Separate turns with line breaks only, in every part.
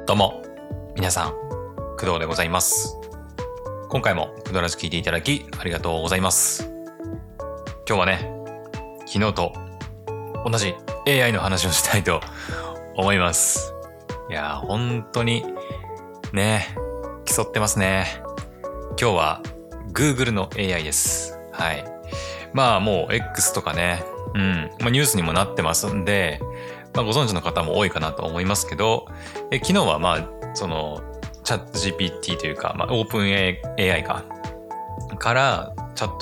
どうも、皆さん、工藤でございます。今回も工藤ラジ聞いていただきありがとうございます。今日はね、昨日と同じ AI の話をしたいと思います。いやー、本当にね、競ってますね。今日は Google の AI です。はい。まあもう X とかね、ニュースにもなってますんで、ご存知の方も多いかなと思いますけど、昨日はそのチャット GPT というか、オープン AI からチャット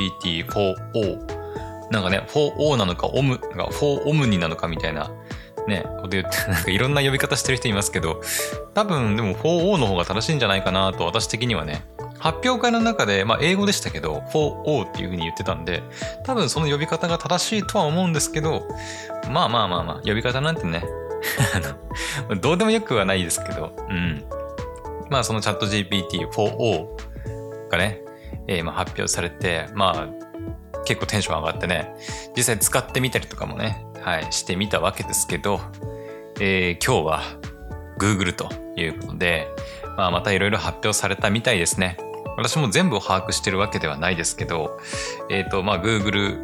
GPT4O なんかね、4O なのか 4Omni なのかみたいなね、こと言ってなんかいろんな呼び方してる人いますけど、多分でも 4O の方が正しいんじゃないかなと私的にはね、発表会の中で、英語でしたけど 4O っていう風に言ってたんで、多分その呼び方が正しいとは思うんですけど、呼び方なんてねどうでもよくはないですけど、そのチャット GPT4O がね、発表されて、結構テンション上がってね、実際使ってみたりとかもね、してみたわけですけど、今日は Google ということで、またいろいろ発表されたみたいですね。私も全部を把握してるわけではないですけど、Google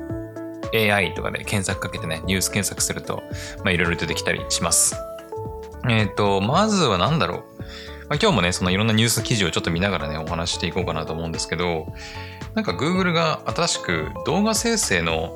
AI とかで検索かけてね、ニュース検索すると、いろいろ出てきたりします。まずは何だろう。今日もね、そのいろんなニュース記事をちょっと見ながらね、お話していこうかなと思うんですけど、なんか Google が新しく動画生成の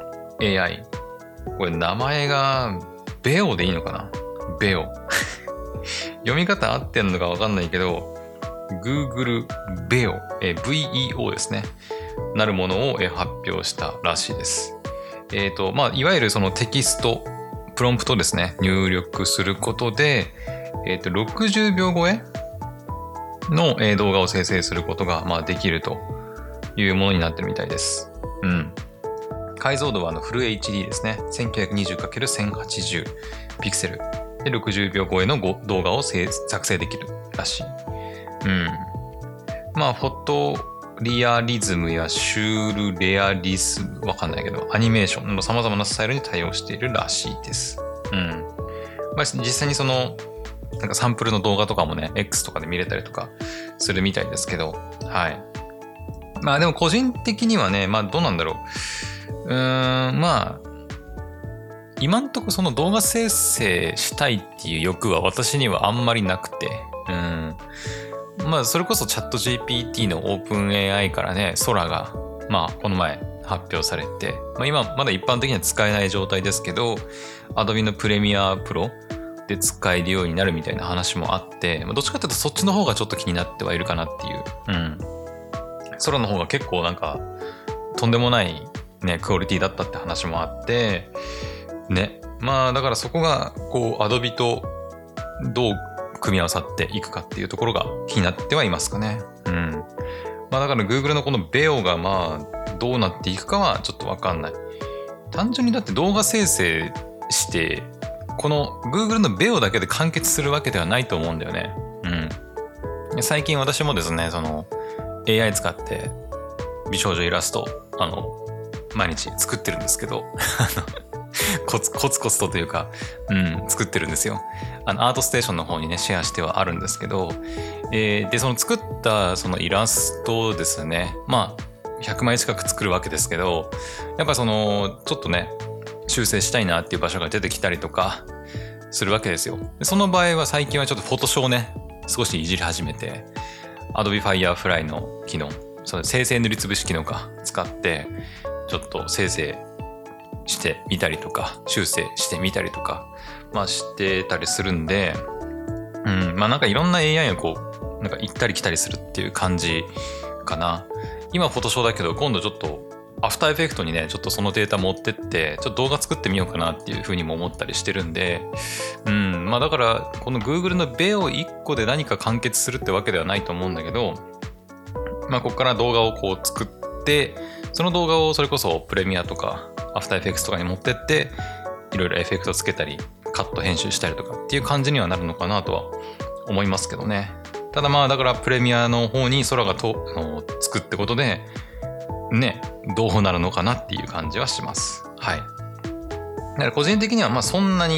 AI、これ名前がベオでいいのかな？ベオ。読み方合ってんのかわかんないけど、Google ベオ、VEO ですね。なるものを発表したらしいです。いわゆるそのテキスト、プロンプトですね、入力することで、60秒超えの動画を生成することができるというものになってるみたいです。解像度はフル HD ですね。1920×1080 ピクセルで60秒超えの動画を作成できるらしい。フォトリアリズムやシュールレアリスム、わかんないけど、アニメーションの様々なスタイルに対応しているらしいです。実際にその、なんかサンプルの動画とかもね、X とかで見れたりとかするみたいですけど、はい。でも個人的にはね、どうなんだろう。今んとこその動画生成したいっていう欲は私にはあんまりなくて、それこそチャット GPT のオープン AI からね、空が、この前発表されて、今まだ一般的には使えない状態ですけど、Adobe のプレミアプロで使えるようになるみたいな話もあって、どっちかっていうとそっちの方がちょっと気になってはいるかなっていう。空の方が結構なんか、とんでもないね、クオリティだったって話もあって、ね。だからそこが、Adobe とどう組み合わさっていくかっていうところが気になってはいますかね。だから Google のこの Veo がどうなっていくかはちょっとわかんない。単純にだって動画生成して、この Google の Veo だけで完結するわけではないと思うんだよね。最近私もですね、その AI 使って美少女イラスト、毎日作ってるんですけど、コツコツというか、作ってるんですよ。アートステーションの方にね、シェアしてはあるんですけど、で、その作ったそのイラストをですね、100枚近く作るわけですけど、やっぱその、ちょっとね、修正したいなっていう場所が出てきたりとか、するわけですよ。でその場合は最近はちょっとフォトショーをね、少しいじり始めて、Adobe Firefly の機能、その生成塗りつぶし機能か使って、ちょっと生成してみたりとか、修正してみたりとか、してたりするんで、なんかいろんな AI がなんか行ったり来たりするっていう感じかな。今フォトショーだけど、今度ちょっとアフターエフェクトにね、ちょっとそのデータ持ってって、ちょっと動画作ってみようかなっていうふうにも思ったりしてるんで、だから、この Google の Veo 1個で何か完結するってわけではないと思うんだけど、ここから動画を作って、その動画をそれこそプレミアとか、アフターエフェクトとかに持ってって、いろいろエフェクトつけたり、カット編集したりとかっていう感じにはなるのかなとは思いますけどね。ただだからプレミアの方に空がつくってことで、ね、どうなるのかなっていう感じはします。はい。だから個人的にはそんなに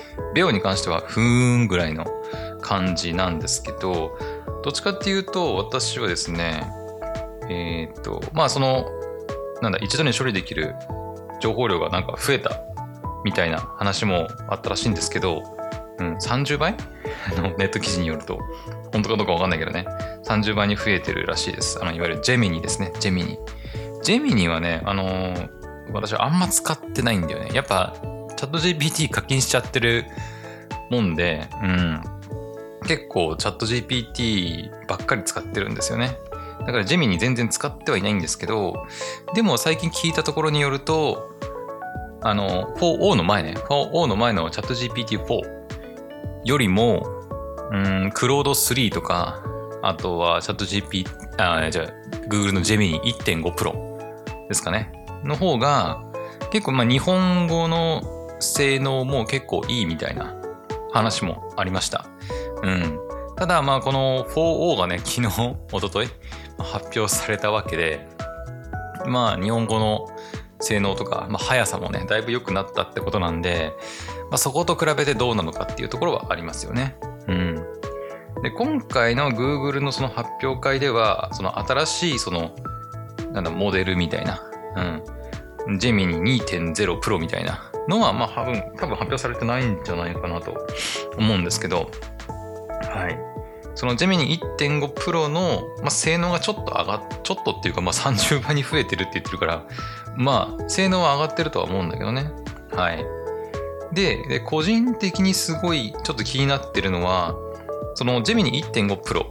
ベオに関してはふーんぐらいの感じなんですけど、どっちかっていうと私はですね、まあ一度に処理できる情報量がなんか増えたみたいな話もあったらしいんですけど、30倍ネット記事によると、本当かどうかわかんないけどね、30倍に増えてるらしいです。いわゆるジェミニですね、ジェミニはね、私はあんま使ってないんだよね。やっぱ、チャット GPT 課金しちゃってるもんで、結構チャット GPT ばっかり使ってるんですよね。だからジェミニ全然使ってはいないんですけど、でも最近聞いたところによると、4O の前ね、4O の前のチャット GPT-4 よりも、クロード3とか、あとはチャット Google のジェミニ 1.5 Pro ですかね。の方が、結構日本語の性能も結構いいみたいな話もありました。ただこの 4O がね、昨日、一昨日発表されたわけで、日本語の性能とか、速さもね、だいぶ良くなったってことなんで、そこと比べてどうなのかっていうところはありますよね。で、今回の Google のその発表会では、その新しいモデルみたいな、ジェミニ 2.0 Pro みたいなのは、多分発表されてないんじゃないかなと思うんですけど、はい。そのジェミニ 1.5 Pro の、性能がちょっとっていうか、30倍に増えてるって言ってるから、性能は上がってるとは思うんだけどね。はい。で、個人的にすごいちょっと気になってるのは、そのジェミニ 1.5 Pro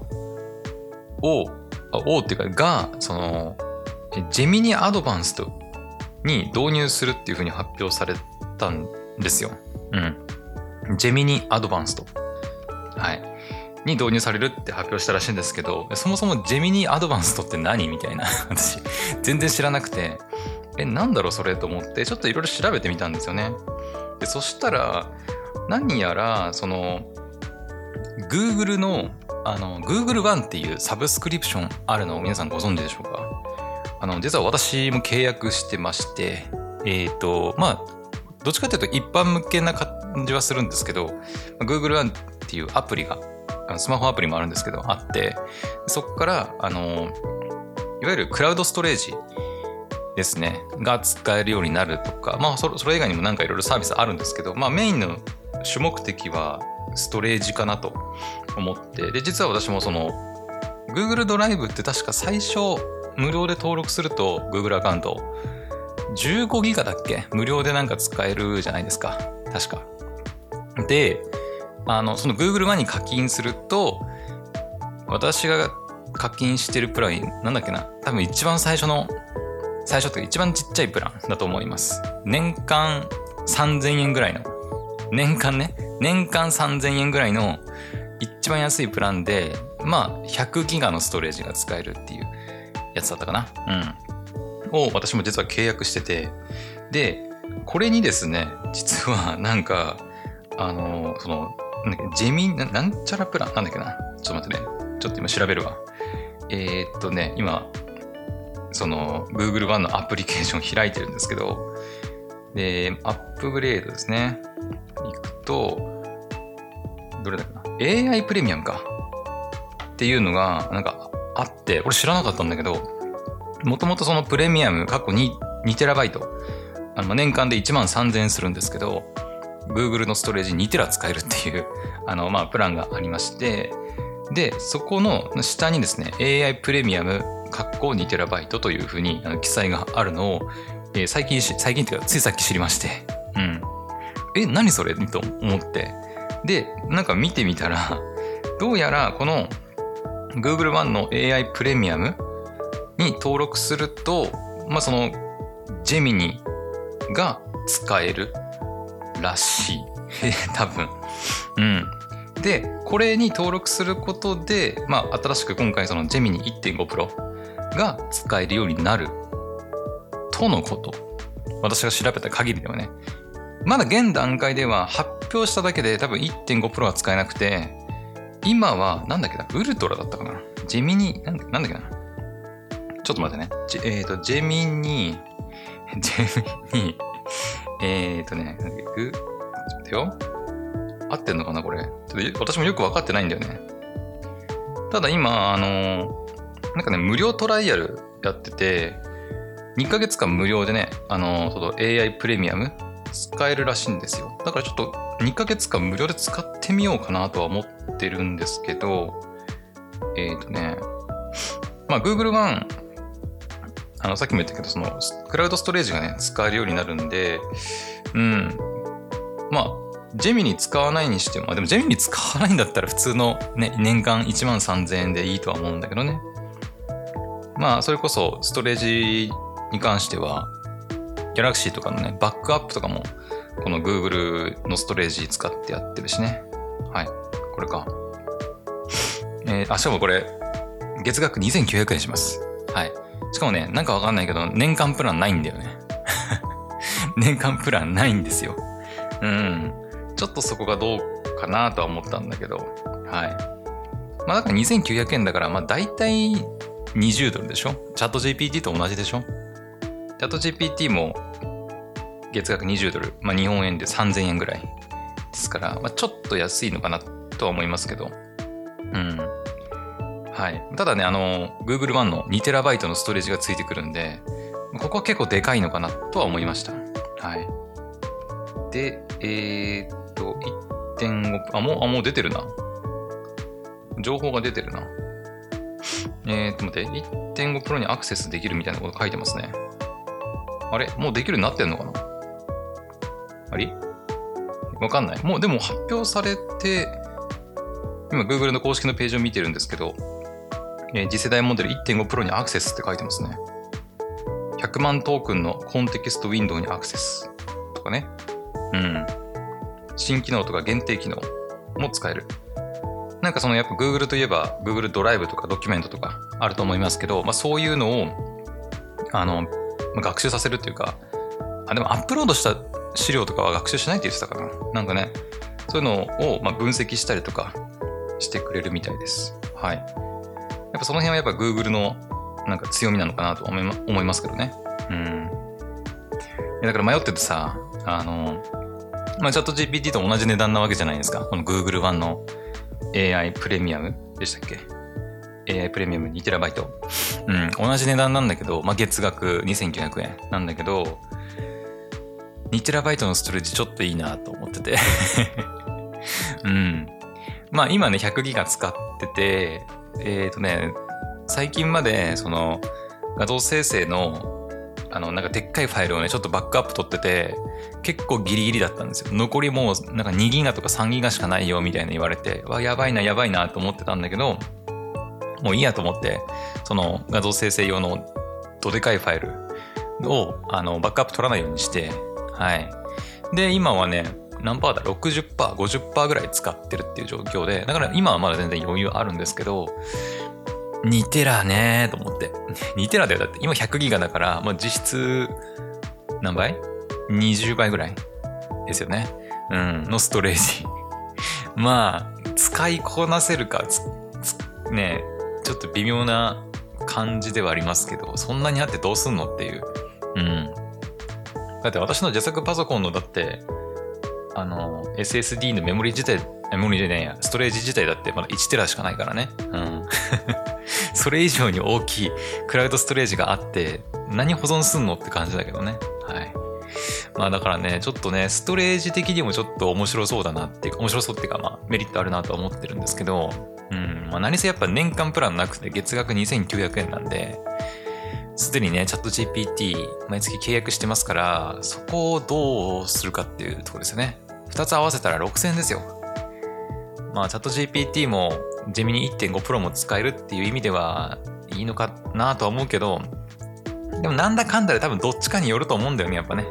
っていうか、ジェミニアドバンストに導入するっていう風に発表されたんですよ。ジェミニアドバンスト。はい。に導入されるって発表したらしいんですけど、そもそもジェミニアドバンストって何みたいな。私、全然知らなくて、なんだろうそれと思って、ちょっといろいろ調べてみたんですよね。で、そしたら、何やら、Google の、Google One っていうサブスクリプションあるのを皆さんご存知でしょうか？実は私も契約してまして、どっちかというと一般向けな感じはするんですけど、Google One っていうアプリが、スマホアプリもあるんですけど、あって、そこから、いわゆるクラウドストレージですね、が使えるようになるとか、それ以外にもなんかいろいろサービスあるんですけど、メインの主目的はストレージかなと思って、で、実は私もGoogle ドライブって確か最初、無料で登録すると Google アカウント15ギガだっけ？無料でなんか使えるじゃないですか。確か。で、その Google One に課金すると、私が課金してるプラン、なんだっけな、多分一番最初って一番ちっちゃいプランだと思います。年間3000円ぐらいの、年間3000円ぐらいの一番安いプランで、100ギガのストレージが使えるっていうやつだったかな。を私も実は契約してて、で、これにですね、実はなんか、ジェミなんちゃらプランなんだっけな。ちょっと待ってね。ちょっと今調べるわ。今、Google One のアプリケーション開いてるんですけど、で、アップグレードですね。行くと、どれだっけな。AI プレミアムか。っていうのが、なんかあって、俺知らなかったんだけど、もともとそのプレミアム、過去2テラバイト、年間で13,000円するんですけど、Google のストレージ2テラ使えるっていう、プランがありまして、で、そこの下にですね、AI プレミアム、2テラバイトというふうに記載があるのを、最近っていうか、ついさっき知りまして、何それと思って。で、なんか見てみたら、どうやらこの Google One の AI プレミアムに登録すると、そのジェミニが使えるらしい。多分。で、これに登録することで、新しく今回そのジェミニ 1.5 Pro が使えるようになるとのこと。私が調べた限りではね。まだ現段階では発表しただけで多分 1.5 Pro は使えなくて、今はなんだっけな、ウルトラだったかな。ジェミニ、なんだっけな。ちょっと待ってね。ジェミニ、ちょっと待ってよ。 合ってんのかなこれ。ちょっと私もよく分かってないんだよね。ただ今、なんかね、無料トライアルやってて、2ヶ月間無料でね、その AI プレミアム使えるらしいんですよ。だからちょっと2ヶ月間無料で使ってみようかなとは思ってるんですけど、まあ Google One、さっきも言ったけど、そのクラウドストレージがね、使えるようになるんで、まあ、ジェミニ使わないにしても、でもジェミニ使わないんだったら普通のね、年間13,000円でいいとは思うんだけどね。まあ、それこそストレージに関しては、Galaxy とかのね、バックアップとかも、この Google のストレージ使ってやってるしね。はい。これか。しかもこれ、月額2,900円します。はい。しかもね、なんかわかんないけど、年間プランないんだよね。年間プランないんですよ。ちょっとそこがどうかなとは思ったんだけど、はい。まあだから2,900円だから、まあ大体20ドルでしょ？チャット GPT と同じでしょ？チャット GPT も月額20ドル、まあ日本円で3,000円ぐらいですから、まあちょっと安いのかなとは思いますけど、はい。ただね、Google One の 2TB のストレージがついてくるんで、ここは結構でかいのかなとは思いました。はい。で、1.5、もう出てるな。情報が出てるな。待って、1.5 Pro にアクセスできるみたいなこと書いてますね。あれ？もうできるようになってんのかな？あれ？わかんない。もうでも発表されて、今 Google の公式のページを見てるんですけど、次世代モデル 1.5 Pro にアクセスって書いてますね。100万トークンのコンテキストウィンドウにアクセスとかね。新機能とか限定機能も使える。なんかそのやっぱ Google といえば Google ドライブとかドキュメントとかあると思いますけど、まあそういうのを学習させるっていうか、でもアップロードした資料とかは学習しないって言ってたかな。なんかね、そういうのを分析したりとかしてくれるみたいです。はい。やっぱその辺はやっぱ Google のなんか強みなのかなと思いますけどね。だから迷っててさ、チャット GPT と同じ値段なわけじゃないですか。この Google One の AI プレミアムでしたっけ？ AI プレミアム 2TB。同じ値段なんだけど、月額2,900円なんだけど、2TB のストレージちょっといいなと思ってて。今ね、100ギガ使ってて、最近まで、その、画像生成の、なんかでっかいファイルをね、ちょっとバックアップ取ってて、結構ギリギリだったんですよ。残りもう、なんか2ギガとか3ギガしかないよ、みたいな言われて、やばいなと思ってたんだけど、もういいやと思って、その画像生成用のどでかいファイルを、バックアップ取らないようにして、はい。で、今はね、何パーだ ?60%、50% ぐらい使ってるっていう状況で、だから今はまだ全然余裕あるんですけど、2テラねーと思って。2テラだよ。だって今100ギガだから、実質、何倍 ?20 倍ぐらいですよね。のストレージ。使いこなせるか、ね、ちょっと微妙な感じではありますけど、そんなにあってどうすんのっていう。だって私の自作パソコンのだって、SSD のメモリじゃねえや、ストレージ自体だってまだ1テラしかないからね。それ以上に大きいクラウドストレージがあって、何保存すんのって感じだけどね。はい。だからね、ちょっとね、ストレージ的にもちょっと面白そうっていうか、メリットあるなとは思ってるんですけど、何せやっぱ年間プランなくて月額2,900円なんで、すでにね、チャット GPT 毎月契約してますから、そこをどうするかっていうところですよね。2つ合わせたら6,000円ですよ。チャット GPT もジェミニ 1.5 Pro も使えるっていう意味ではいいのかなとは思うけど、でもなんだかんだで多分どっちかによると思うんだよね、やっぱね。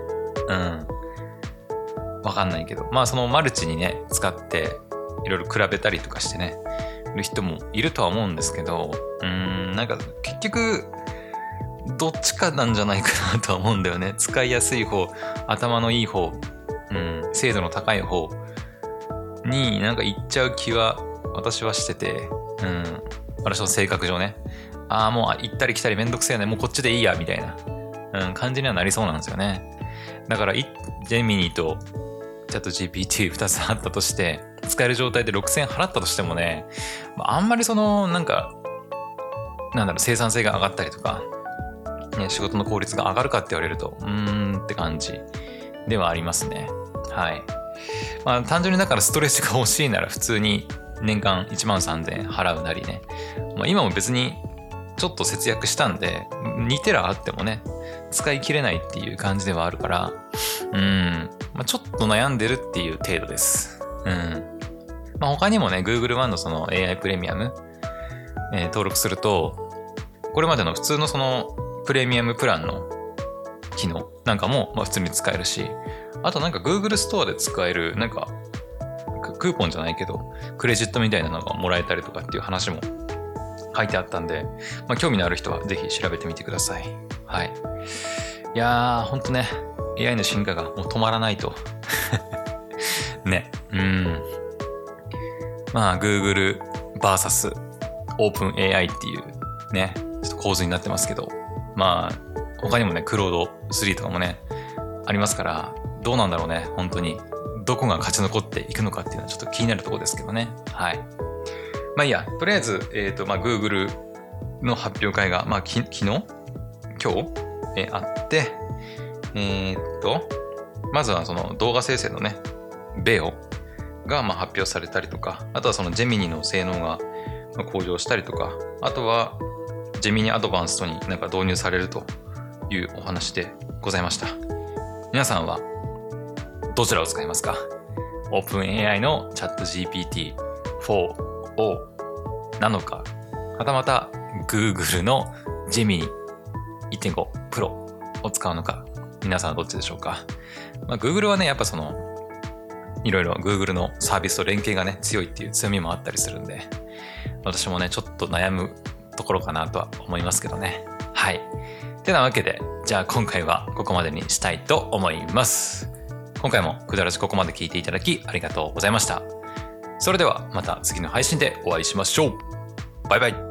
わかんないけど。そのマルチにね、使っていろいろ比べたりとかしてね、いる人もいるとは思うんですけど、なんか結局、どっちかなんじゃないかなとは思うんだよね。使いやすい方、頭のいい方、精度の高い方になんか行っちゃう気は私はしてて、私の性格上ね。もう行ったり来たりめんどくせえね。もうこっちでいいや、みたいな、感じにはなりそうなんですよね。だから、ジェミニとチャット GPT2 つあったとして、
使える状態で6000円払ったとしてもね、あんまりその生産性が上がったりとか、ね、仕事の効率が上がるかって言われるとって感じではありますね。はい。単純にだからストレッチが欲しいなら普通に年間13,000円払うなりね、今も別にちょっと節約したんで2テラあってもね使い切れないっていう感じではあるからちょっと悩んでるっていう程度です。他にもね Google One のその AI プレミアム、登録するとこれまでの普通のそのプレミアムプランの機能なんかも普通に使えるし、あとGoogle ストアで使えるクーポンじゃないけどクレジットみたいなのがもらえたりとかっていう話も書いてあったんで、興味のある人はぜひ調べてみてください。はい。いやーほんとね AI の進化がもう止まらないとね。Google vs OpenAI っていうねちょっと構図になってますけど、他にもねクロード3とかもねありますから、どうなんだろうね、本当にどこが勝ち残っていくのかっていうのはちょっと気になるところですけどね。はい。いいや、とりあえずGoogle の発表会が昨日今日あって、まずはその動画生成のねベオが発表されたりとか、あとはそのジェミニの性能が向上したりとか、あとはジェミニアドバンストに導入されるというお話でございました。皆さんはどちらを使いますか？ OpenAI の ChatGPT-4O なのか、はたまた Google の Gemini 1.5 Pro を使うのか、皆さんはどっちでしょうか？Google はねやっぱそのいろいろ Google のサービスと連携がね強いっていう強みもあったりするんで、私もねちょっと悩むところかなとは思いますけどね。はい。てなわけで、じゃあ今回はここまでにしたいと思います。今回もくだらじここまで聞いていただきありがとうございました。それではまた次の配信でお会いしましょう。バイバイ。